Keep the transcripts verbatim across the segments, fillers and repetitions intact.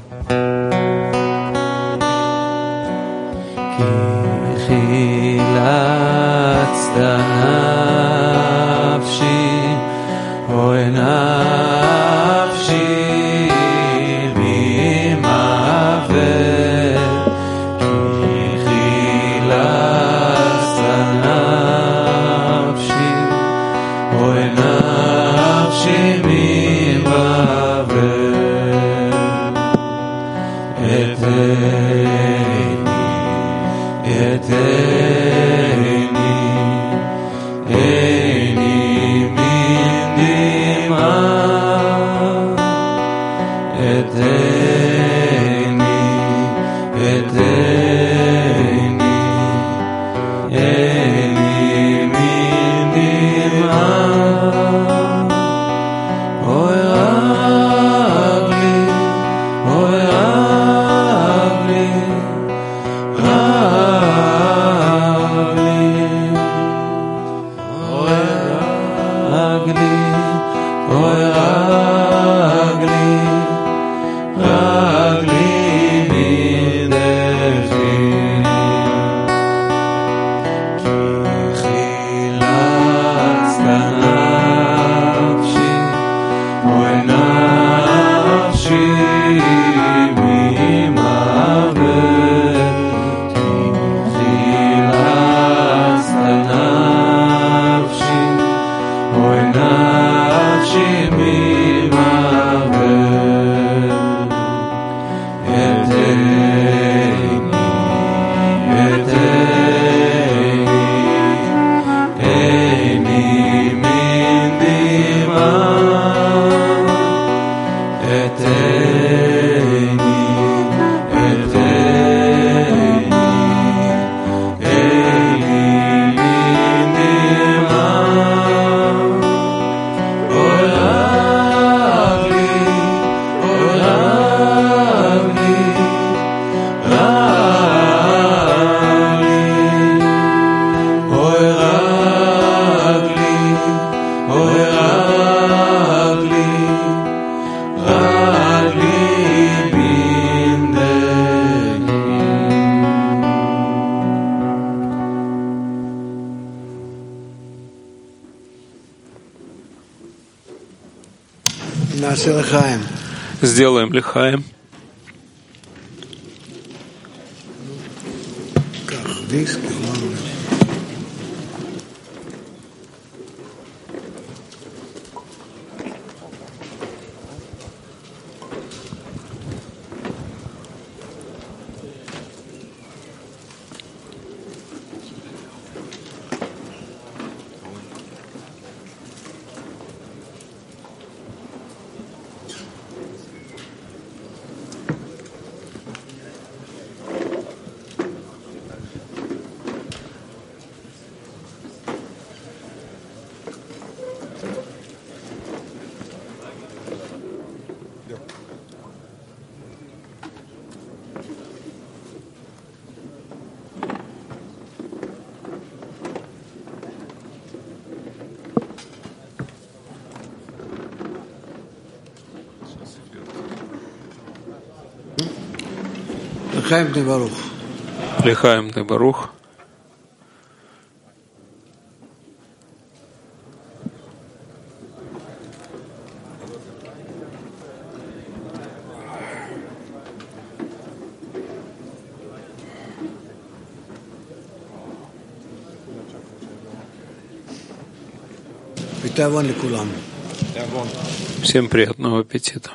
Сделаем лихаем. Лихаем де Барух. Всем приятного аппетита.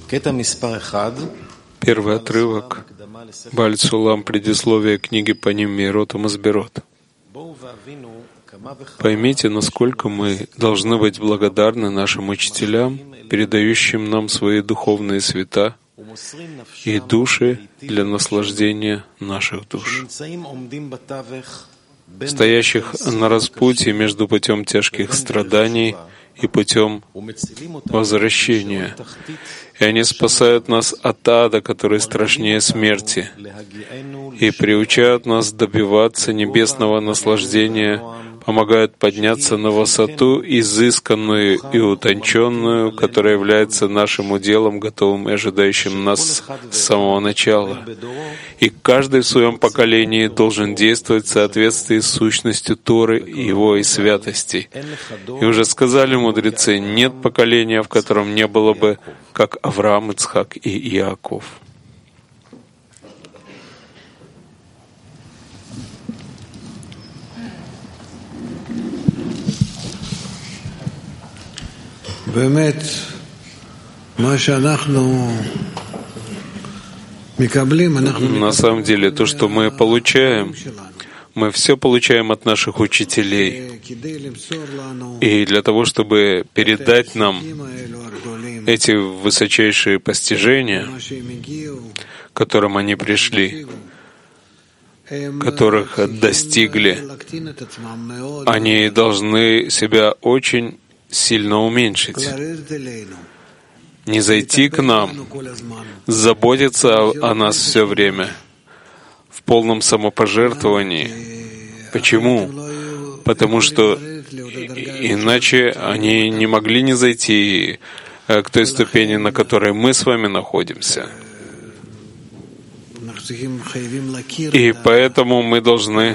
Первый отрывок. Бааль Сулам. Предисловие книги Паним Меирот Умасбирот. Поймите, насколько мы должны быть благодарны нашим учителям, передающим нам свои духовные света и души для наслаждения наших душ, стоящих на распутье между путем тяжких страданий и путем возвращения. И они спасают нас от ада, который страшнее смерти, и приучают нас добиваться небесного наслаждения, помогают подняться на высоту, изысканную и утонченную, которая является нашим уделом, готовым и ожидающим нас с самого начала. И каждый в своем поколении должен действовать в соответствии с сущностью Торы, Его и святости. И уже сказали мудрецы, нет поколения, в котором не было бы, как Авраам, Ицхак и Иаков. На самом деле, то, что мы получаем, мы все получаем от наших учителей. И для того, чтобы передать нам эти высочайшие постижения, к которым они пришли, которых достигли, они должны себя очень сильно уменьшить, не зайти к нам, заботиться о, о нас все время, в полном самопожертвовании. Почему? Потому что иначе они не могли не зайти к той ступени, на которой мы с вами находимся. И поэтому мы должны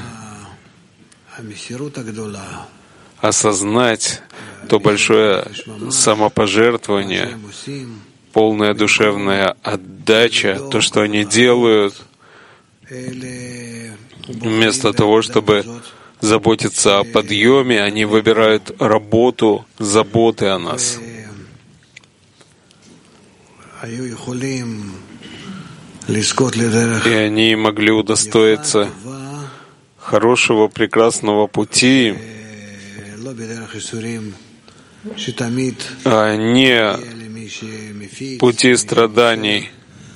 осознать то большое самопожертвование, полная душевная отдача, то, что они делают, вместо того, чтобы заботиться о подъеме, они выбирают работу, заботы о нас. И они могли удостоиться хорошего, прекрасного пути, а не пути страданий,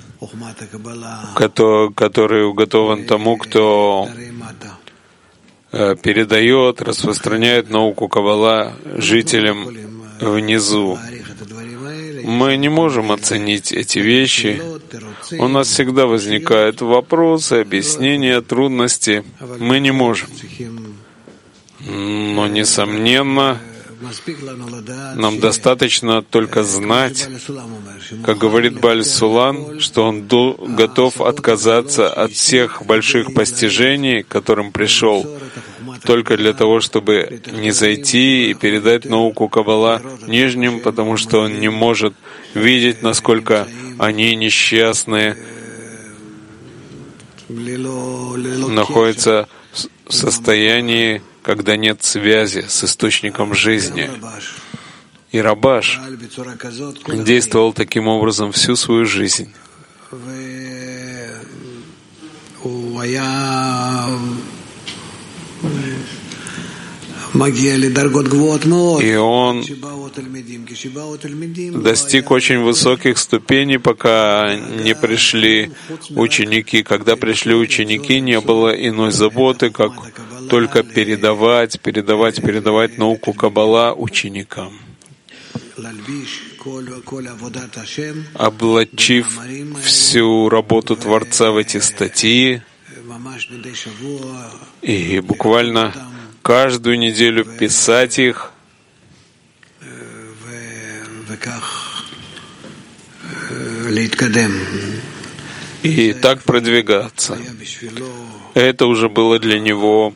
который уготован тому, кто передает, распространяет науку Каббала жителям внизу. Мы не можем оценить эти вещи. У нас всегда возникают вопросы, объяснения, трудности. Мы не можем. Но, несомненно, нам достаточно только знать, как говорит Бааль Сулам, что он готов отказаться от всех больших постижений, к которым пришел, только для того, чтобы не зайти и передать науку Каббала нижним, потому что он не может видеть, насколько они несчастные, находятся в состоянии, когда нет связи с источником жизни. И Рабаш действовал таким образом всю свою жизнь. И он достиг очень высоких ступеней, пока не пришли ученики. Когда пришли ученики, не было иной заботы, как только передавать, передавать, передавать науку Каббала ученикам. Облачив всю работу Творца в эти статьи, и буквально каждую неделю писать их, и так продвигаться. Это уже было для него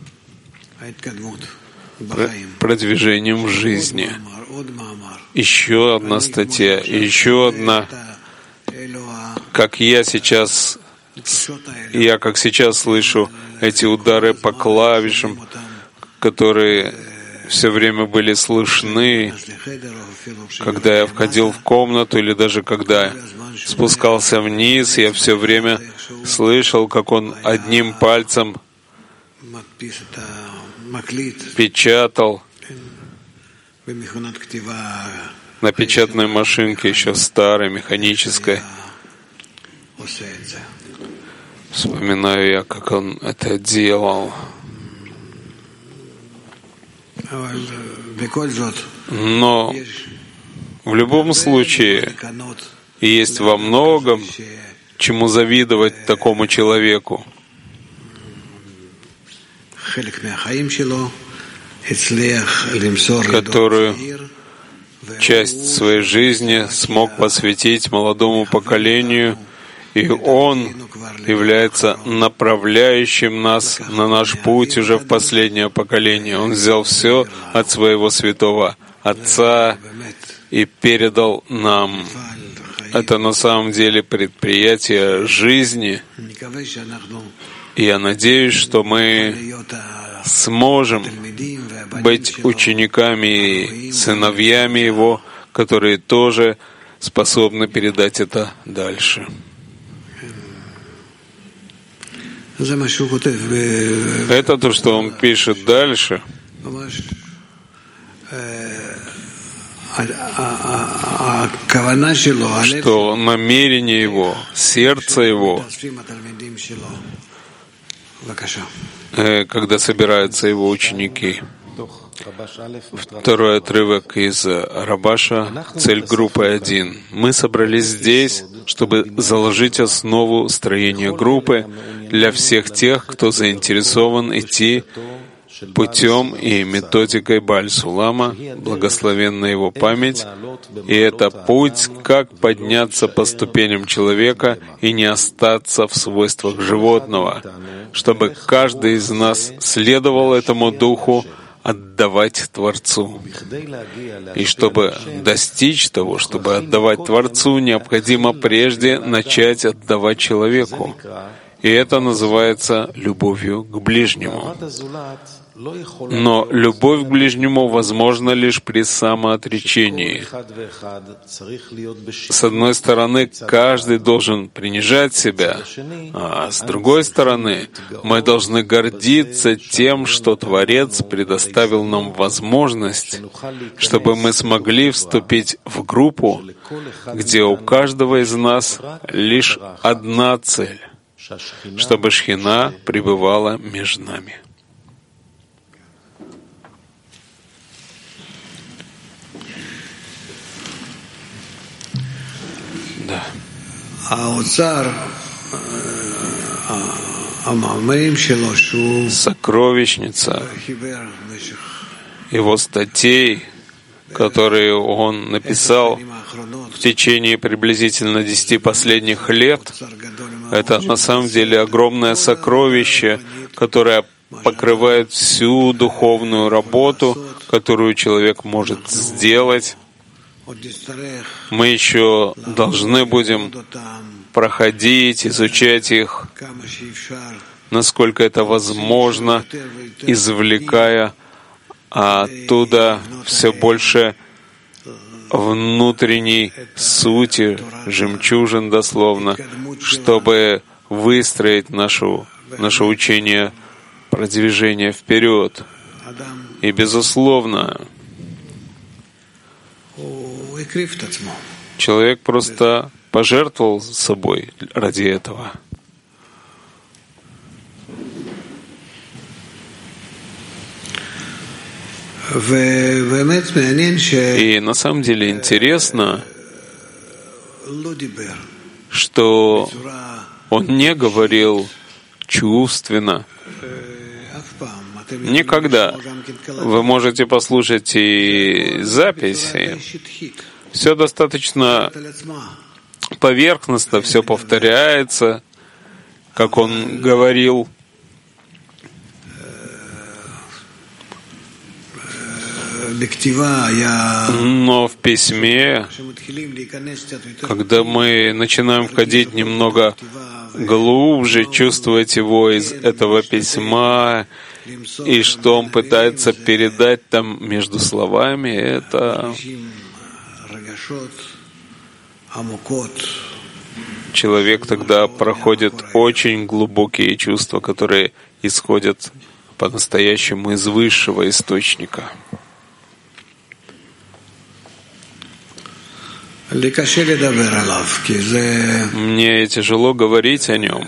продвижением в жизни. Еще одна статья, еще одна. Как я сейчас, я как сейчас слышу эти удары по клавишам, которые все время были слышны, когда я входил в комнату или даже когда спускался вниз, я все время слышал, как он одним пальцем печатал на печатной машинке, еще старой, механической. Вспоминаю я, как он это делал. Но в любом случае есть во многом чему завидовать такому человеку, который часть своей жизни смог посвятить молодому поколению, и он является направляющим нас на наш путь уже в последнее поколение. Он взял все от своего святого Отца и передал нам. Это на самом деле предприятие жизни. И я надеюсь, что мы сможем быть учениками и сыновьями Его, которые тоже способны передать это дальше. Это то, что он пишет дальше. Что намерение его, сердце его, когда собираются его ученики. Второй отрывок из Рабаша, цель группы один. Мы собрались здесь, чтобы заложить основу строения группы для всех тех, кто заинтересован идти путем и методикой Бааль-Сулама, благословенна его память, и это путь, как подняться по ступеням человека и не остаться в свойствах животного, чтобы каждый из нас следовал этому духу, отдавать Творцу. И чтобы достичь того, чтобы отдавать Творцу, необходимо прежде начать отдавать человеку. И это называется любовью к ближнему. Но любовь к ближнему возможна лишь при самоотречении. С одной стороны, каждый должен принижать себя, а с другой стороны, мы должны гордиться тем, что Творец предоставил нам возможность, чтобы мы смогли вступить в группу, где у каждого из нас лишь одна цель, чтобы Шхина пребывала между нами. Да. Сокровищница его статей, которые он написал в течение приблизительно десяти последних лет, это на самом деле огромное сокровище, которое покрывает всю духовную работу, которую человек может сделать. Мы еще должны будем проходить, изучать их, насколько это возможно, извлекая оттуда все больше внутренней сути, жемчужин дословно, чтобы выстроить нашу, наше учение продвижения вперед. И, безусловно, человек просто пожертвовал собой ради этого. И на самом деле интересно, что он не говорил чувственно. Никогда. Вы можете послушать и записи. Все достаточно поверхностно, все повторяется, как он говорил. Но в письме, когда мы начинаем входить немного глубже, чувствовать его из этого письма, И что он пытается передать там между словами, это человек тогда проходит очень глубокие чувства, которые исходят по-настоящему из высшего источника. Мне тяжело говорить о нем,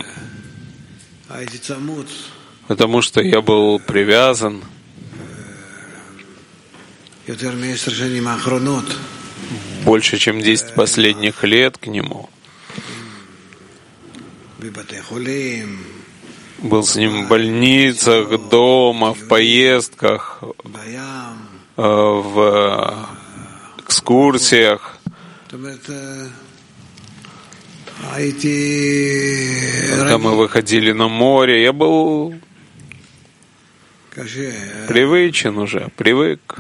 потому что я был привязан больше, чем десять последних лет к нему. Был с ним в больницах, дома, в поездках, в экскурсиях. Когда мы выходили на море, я был привычен уже, привык.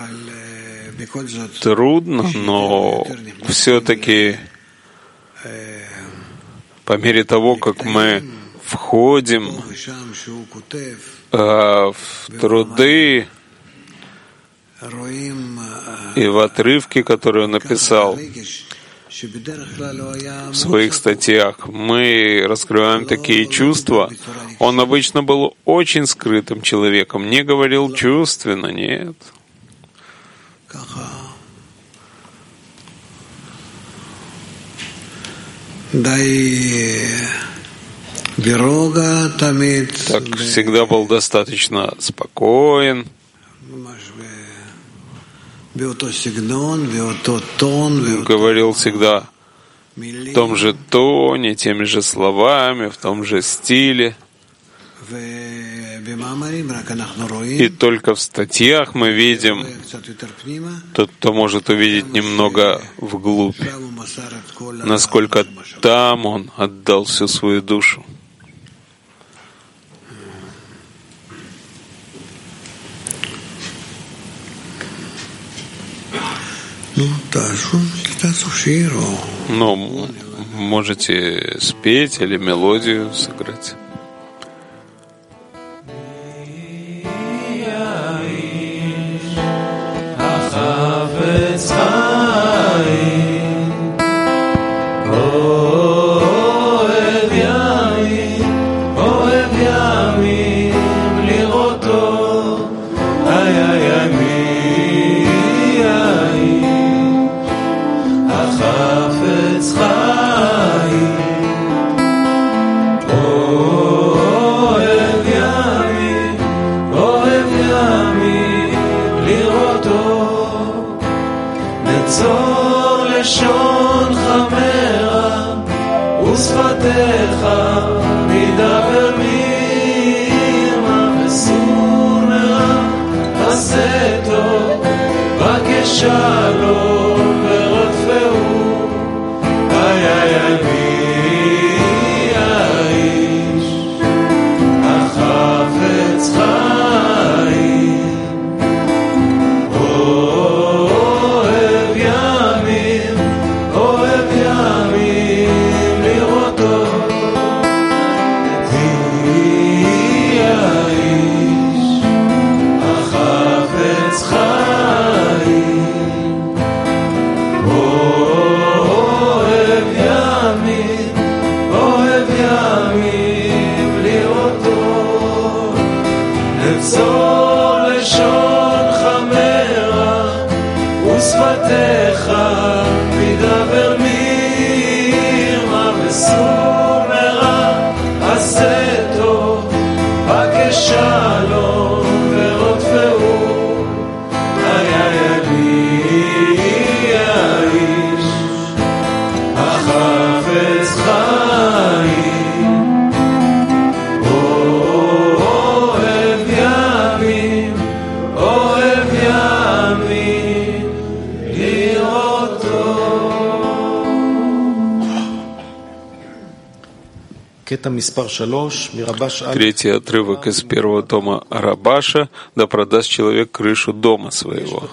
Трудно, но все-таки по мере того, как мы входим э, в труды и в отрывки, которые он написал в своих статьях, мы раскрываем такие чувства. Он обычно был очень скрытым человеком, не говорил чувственно, нет. Так всегда был достаточно спокоен, говорил всегда в том же тоне, теми же словами, в том же стиле. И только в статьях мы видим, тот, кто может увидеть немного вглубь, насколько там он отдал всю свою душу. Ну, можете спеть или мелодию сыграть. Третий отрывок из первого тома Рабаша: «Да продаст человек крышу дома своего».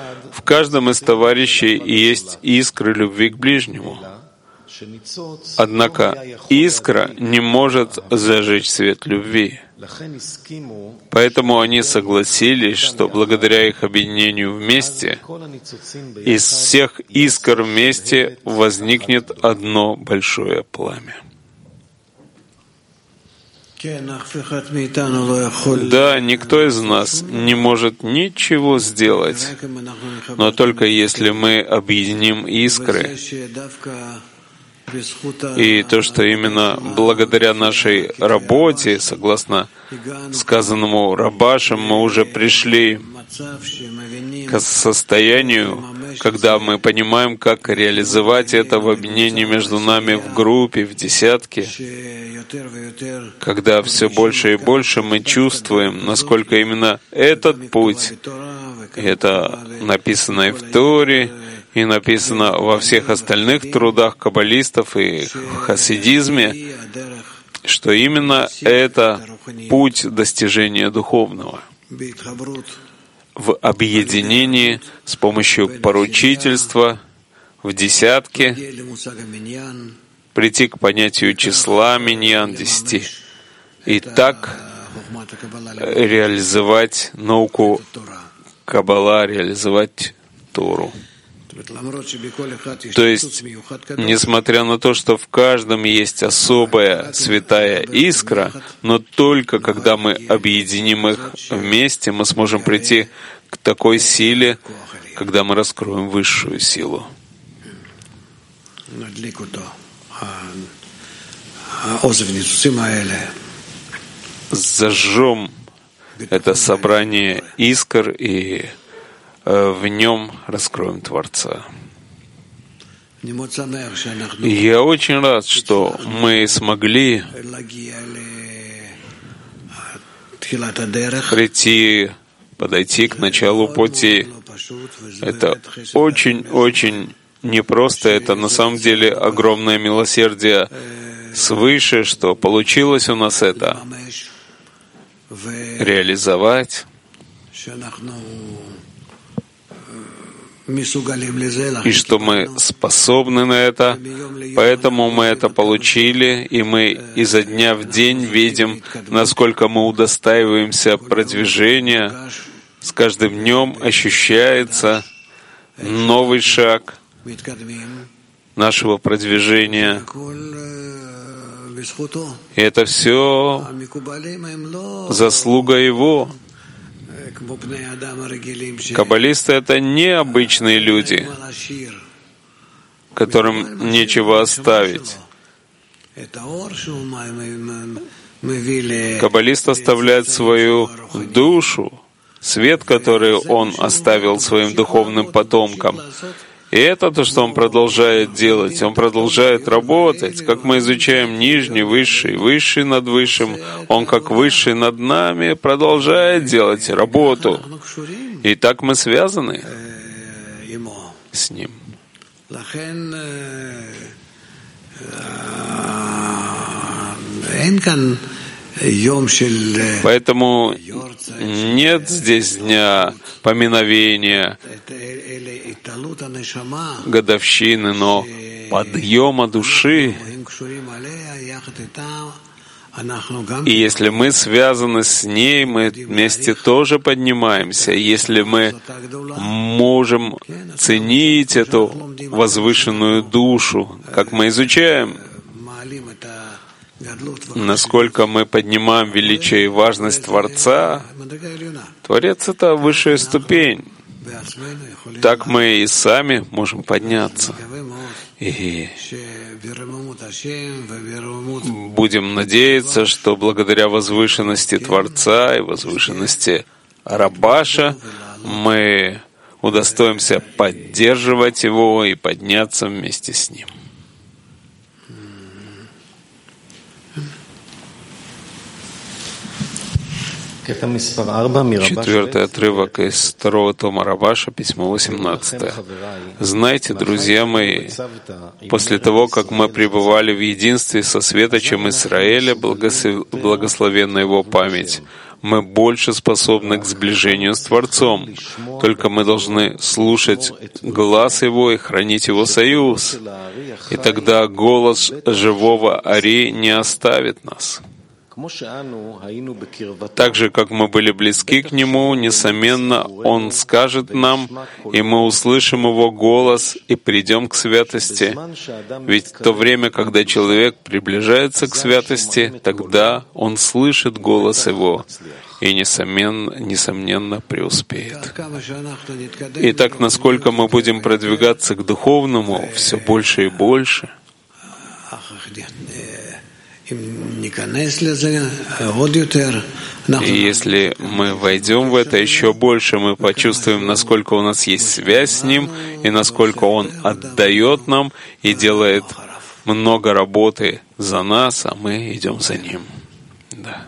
В каждом из товарищей есть искры любви к ближнему. Однако искра не может зажечь свет любви. Поэтому они согласились, что благодаря их объединению вместе, из всех искр вместе возникнет одно большое пламя. Да, никто из нас не может ничего сделать, но только если мы объединим искры. И то, что именно благодаря нашей работе, согласно сказанному Рабашем, мы уже пришли к состоянию, когда мы понимаем, как реализовать это в объединении между нами в группе, в десятке, когда все больше и больше мы чувствуем, насколько именно этот путь, это написано и в Торе, и написано во всех остальных трудах каббалистов и в хасидизме, что именно это путь достижения духовного. В объединении с помощью поручительства в десятке прийти к понятию числа миньян десяти и так реализовать науку Каббала, реализовать Тору. То есть, несмотря на то, что в каждом есть особая святая искра, но только когда мы объединим их вместе, мы сможем прийти к такой силе, когда мы раскроем высшую силу. Зажжем это собрание искр и в нем раскроем Творца. И я очень рад, что мы смогли прийти, подойти к началу пути. Это очень-очень непросто. Это на самом деле огромное милосердие свыше, что получилось у нас это реализовать. И что мы способны на это, поэтому мы это получили, и мы изо дня в день видим, насколько мы удостаиваемся продвижения. С каждым днем ощущается новый шаг нашего продвижения. И это все заслуга Его. Каббалисты — это необычные люди, которым нечего оставить. Каббалист оставляет свою душу, свет, который он оставил своим духовным потомкам. И это то, что он продолжает делать. Он продолжает работать. Как мы изучаем нижний, высший, высший над высшим, он как высший над нами продолжает делать работу. И так мы связаны с ним. Поэтому нет здесь дня поминовения, годовщины, но подъема души. И если мы связаны с ней, мы вместе тоже поднимаемся. Если мы можем ценить эту возвышенную душу, как мы изучаем, насколько мы поднимаем величие и важность Творца, Творец — это высшая ступень. Так мы и сами можем подняться. И будем надеяться, что благодаря возвышенности Творца и возвышенности Рабаша мы удостоимся поддерживать его и подняться вместе с ним. Четвертый отрывок из второго тома Рабаша, письмо восемнадцатое. «Знаете, друзья мои, после того, как мы пребывали в единстве со светочем Израиля, благословенна его память, мы больше способны к сближению с Творцом. Только мы должны слушать глаз Его и хранить Его союз. И тогда голос живого Ари не оставит нас». Так же, как мы были близки к Нему, несомненно, Он скажет нам, и мы услышим Его голос и придем к святости. Ведь в то время, когда человек приближается к святости, тогда он слышит голос Его и, несомненно, несомненно преуспеет. Итак, насколько мы будем продвигаться к духовному все больше и больше, и если мы войдем в это еще больше, мы почувствуем, насколько у нас есть связь с Ним, и насколько Он отдает нам и делает много работы за нас, а мы идем за Ним. Да.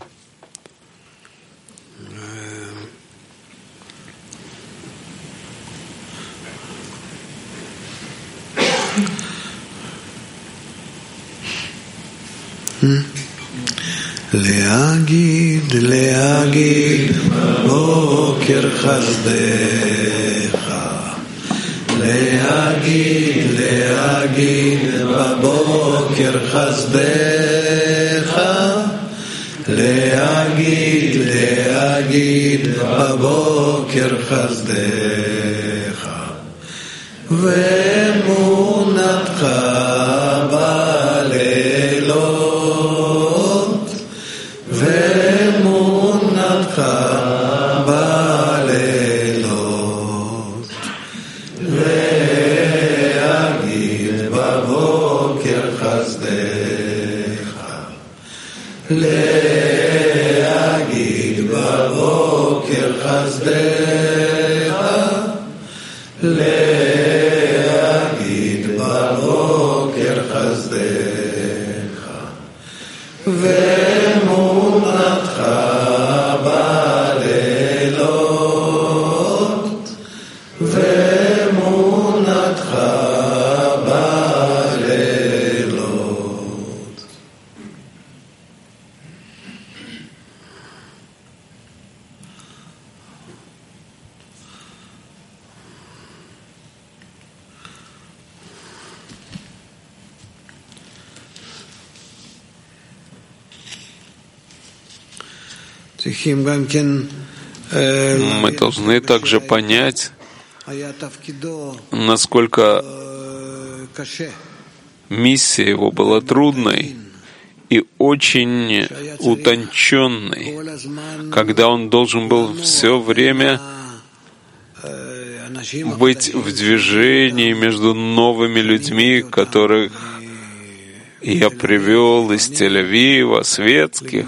להגיד, להגיד, בוקר חסדך. להגיד, להגיד, בבוקר חסדך. להגיד, להגיד, בבוקר חסדך. ואמונתך בלילות, ואמונתך בלילות, להגיד בבוקר חסדך, להגיד בבוקר חסדך, להגיד בבוקר חסדך, ואמונתך בלילות, ואמונתך בלילות. Мы должны также понять, насколько миссия его была трудной и очень утонченной, когда он должен был все время быть в движении между новыми людьми, которых я привел из Тель-Авива, светских,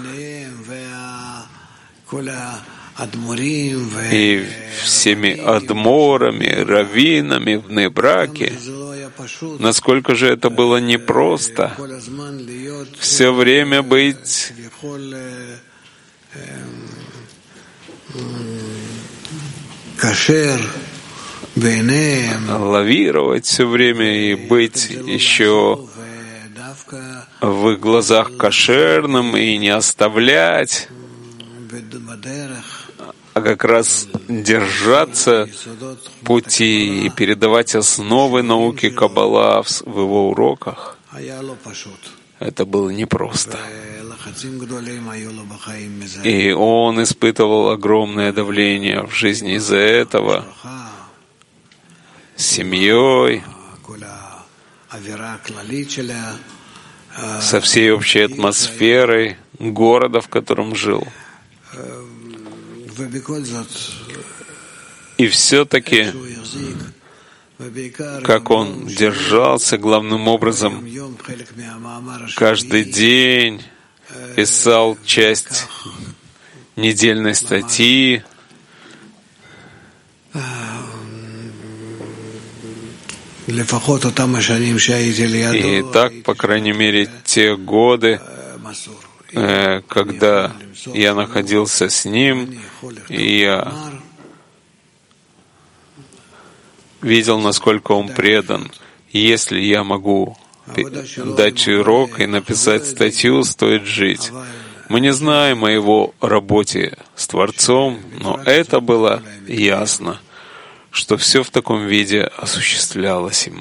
и всеми адморами, раввинами в Небраке. Насколько же это было непросто все время быть лавировать все время и быть еще в их глазах кошерным и не оставлять, а как раз держаться пути и передавать основы науки Каббала в его уроках. Это было непросто. И он испытывал огромное давление в жизни из-за этого, с семьей, со всей общей атмосферой города, в котором жил. И все-таки, как он держался главным образом, каждый день писал часть недельной статьи, и так, по крайней мере, те годы, когда я находился с ним, и я видел, насколько он предан. Если я могу дать урок и написать статью, стоит жить. Мы не знаем о его работе с Творцом, но это было ясно, что все в таком виде осуществлялось им.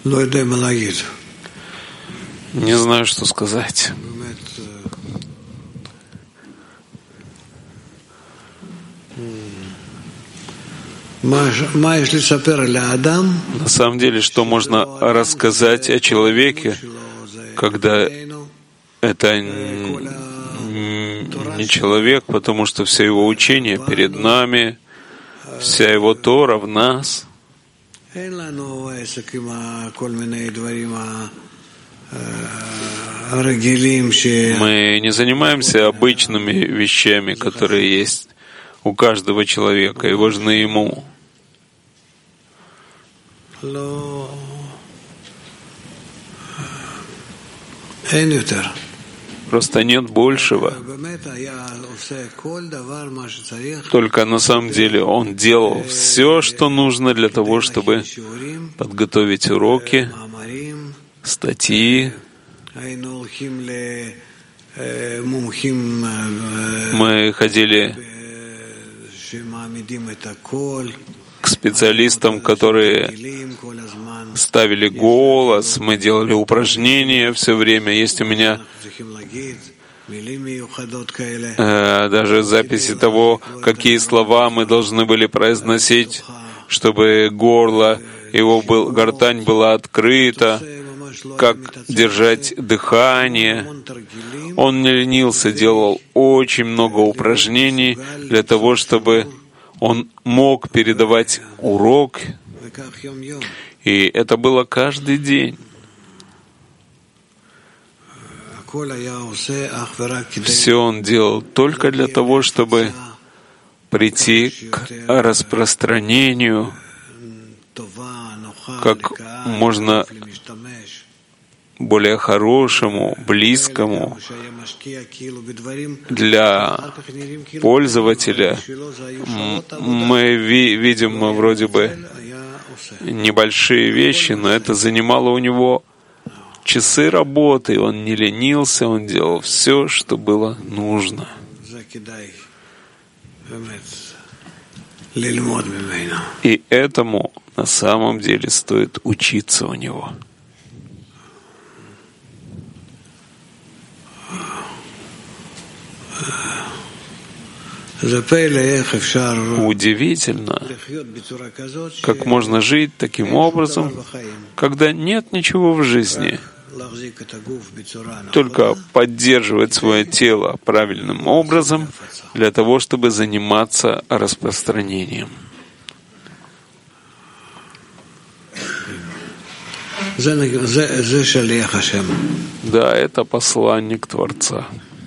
Не знаю, что сказать. На самом деле, что можно рассказать о человеке, когда это не человек, потому что все его учение перед нами, вся его Тора в нас. Мы не занимаемся обычными вещами, которые есть у каждого человека и важны ему. Просто нет большего. Только на самом деле он делал все, что нужно для того, чтобы подготовить уроки, статьи. Мы ходили к специалистам, которые ставили голос, мы делали упражнения все время. Есть у меня э, даже записи того, какие слова мы должны были произносить, чтобы горло, его был, гортань была открыта, как держать дыхание. Он не ленился, делал очень много упражнений для того, чтобы он мог передавать урок, и это было каждый день. Все он делал только для того, чтобы прийти к распространению как можно более хорошему, близкому для пользователя. Мы ви- видим вроде бы небольшие вещи, но это занимало у него часы работы. Он не ленился, он делал все, что было нужно. И этому на самом деле стоит учиться у него. Удивительно, как можно жить таким образом, когда нет ничего в жизни, только поддерживать свое тело правильным образом для того, чтобы заниматься распространением. Да, это посланник Творца.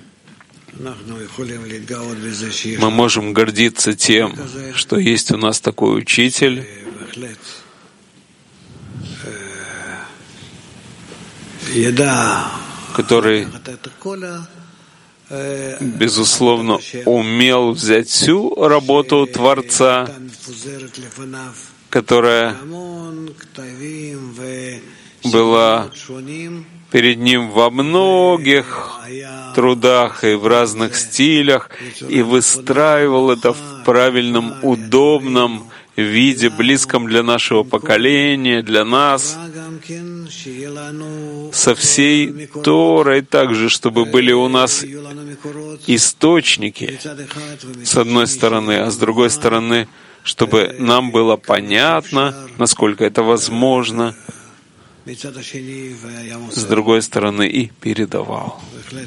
Мы можем гордиться тем, что есть у нас такой учитель, который, безусловно, умел взять всю работу Творца, которая была перед ним во многих трудах и в разных стилях, и выстраивал это в правильном, удобном виде, близком для нашего поколения, для нас, со всей Торой также, чтобы были у нас источники, с одной стороны, а с другой стороны, чтобы нам было понятно, насколько это возможно, с другой стороны, и передавал.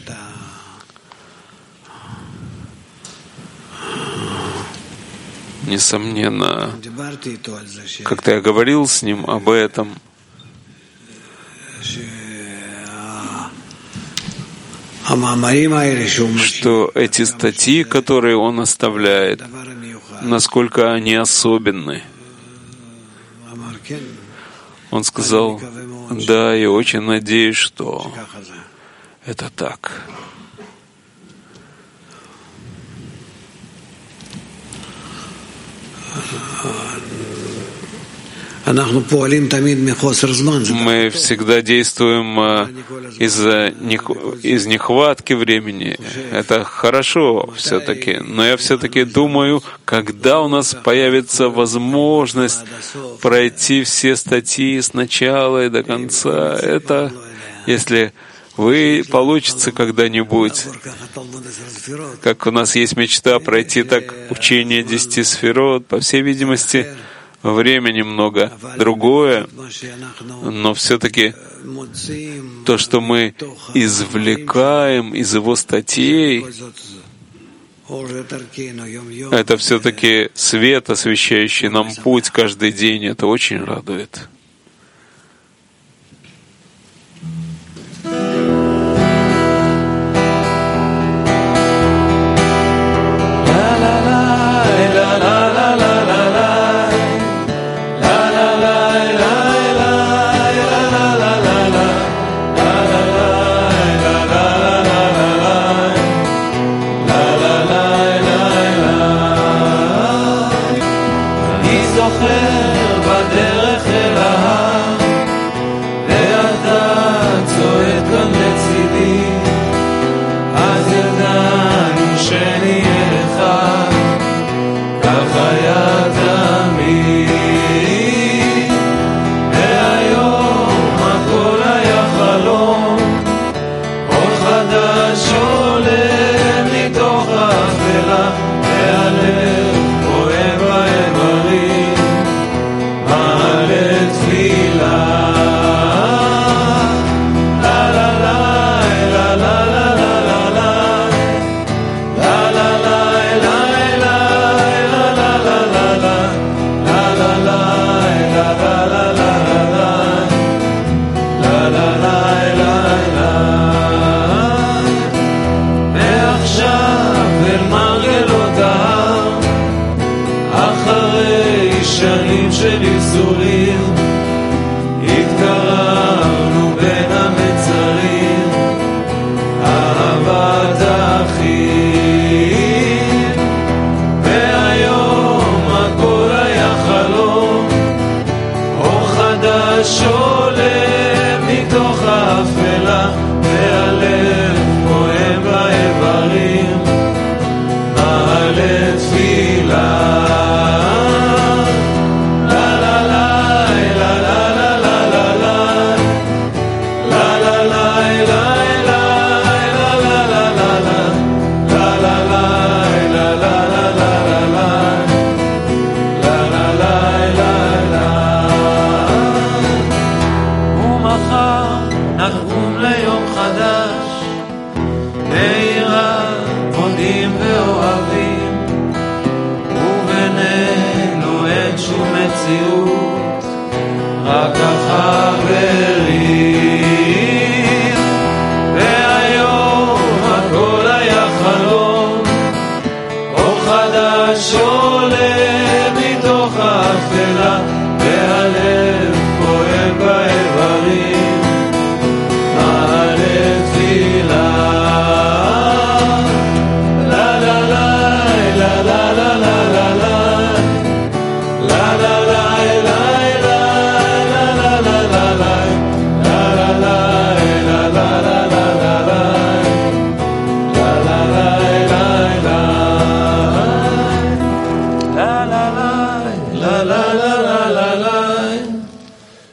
Несомненно, как-то я говорил с ним об этом, что эти статьи, которые он оставляет, насколько они особенны. Он сказал: да, я очень надеюсь, что это так. Мы всегда действуем из-за из нехватки времени. Это хорошо все-таки. Но я все-таки думаю, когда у нас появится возможность пройти все статьи с начала и до конца, это если вы получится когда-нибудь, как у нас есть мечта пройти так учение десяти сферот, по всей видимости, время немного другое, но все-таки то, что мы извлекаем из его статей, это все-таки свет, освещающий нам путь каждый день, это очень радует.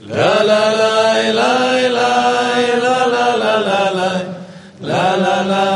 La la la